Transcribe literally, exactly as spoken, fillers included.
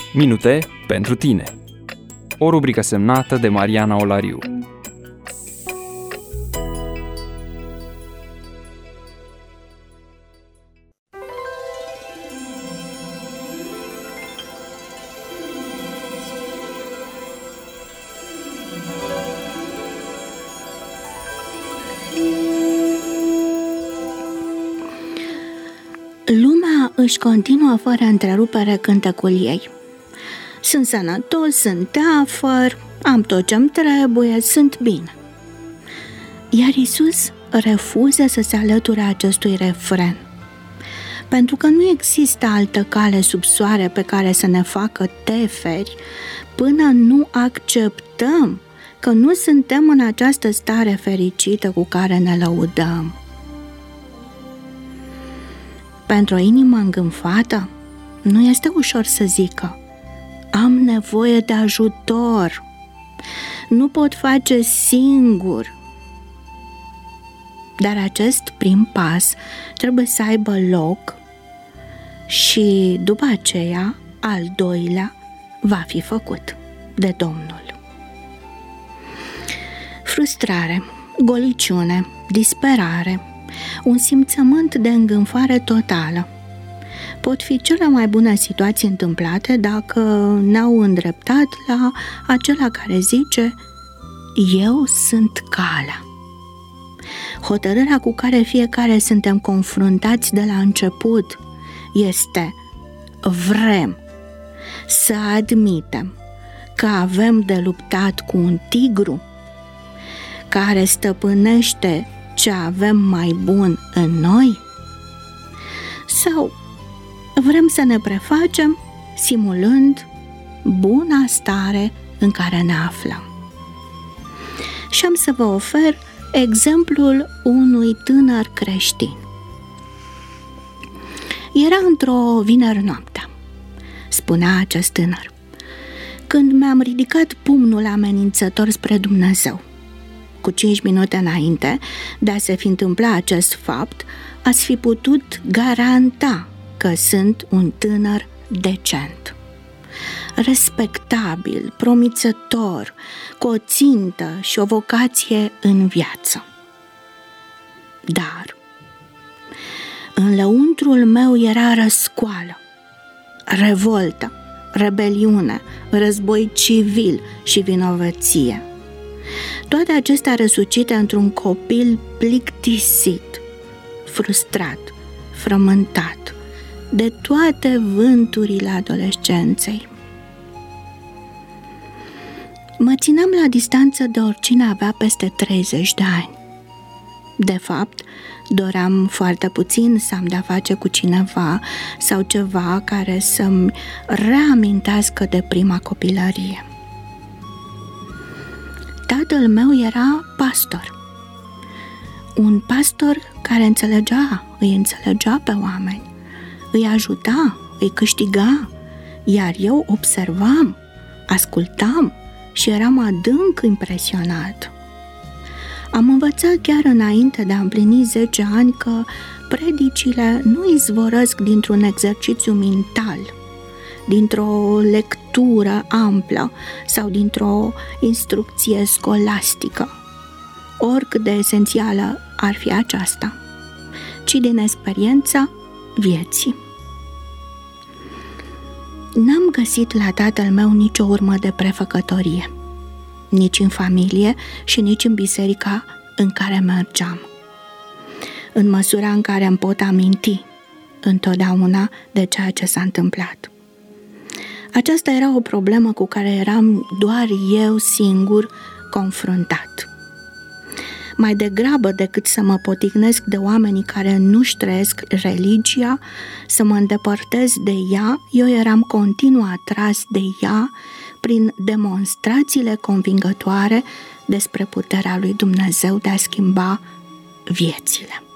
Minute pentru tine. O rubrică semnată de Mariana Olariu. Lumea își continuă fără întrerupere cântecul ei. Sunt sănătos, sunt teafăr, am tot ce-mi trebuie, sunt bine. Iar Iisus refuză să se alăture acestui refren, pentru că nu există altă cale sub soare pe care să ne facă teferi până nu acceptăm că nu suntem în această stare fericită cu care ne lăudăm. Pentru o inimă îngânfată, nu este ușor să zică: am nevoie de ajutor, nu pot face singur. Dar acest prim pas trebuie să aibă loc și după aceea, al doilea va fi făcut de Domnul. Frustrare, goliciune, disperare, un simțământ de îngânfare totală pot fi cele mai bune situații întâmplate dacă ne-au îndreptat la acela care zice: eu sunt calea. Hotărârea cu care fiecare suntem confruntați de la început este: vrem să admitem că avem de luptat cu un tigru care stăpânește ce avem mai bun în noi? Sau vrem să ne prefacem simulând buna stare în care ne aflăm? Și am să vă ofer exemplul unui tânăr creștin. Era într-o vineri noaptea, spunea acest tânăr, când mi-am ridicat pumnul amenințător spre Dumnezeu. Cu cinci minute înainte de a se fi întâmplat acest fapt, ați fi putut garanta că sunt un tânăr decent, respectabil, promițător, cu o țintă și o vocație în viață. Dar în lăuntrul meu era răscoală, revoltă, rebeliune, război civil și vinovăție. Toate acestea răsucite într-un copil plictisit, frustrat, frământat de toate vânturile adolescenței. Mă țineam la distanță de oricine avea peste treizeci de ani. De fapt, doream foarte puțin să am de-a face cu cineva sau ceva care să-mi reamintească de prima copilărie. Tatăl meu era pastor. Un pastor care înțelegea, îi înțelegea pe oameni, îi ajuta, îi câștiga, iar eu observam, ascultam și eram adânc impresionat. Am învățat chiar înainte de a împlini zece ani că predicile nu izvorăsc dintr-un exercițiu mental, dintr-o lectură amplă sau dintr-o instrucție scolastică, oricât de esențială ar fi aceasta, ci din experiența vieții. N-am găsit la tatăl meu nicio urmă de prefăcătorie, nici în familie și nici în biserica în care mergeam, în măsura în care îmi pot aminti întotdeauna de ceea ce s-a întâmplat. Aceasta era o problemă cu care eram doar eu singur confruntat. Mai degrabă decât să mă potignesc de oamenii care nu-și trăiesc religia, să mă îndepărtez de ea, eu eram continuu atras de ea prin demonstrațiile convingătoare despre puterea lui Dumnezeu de a schimba viețile.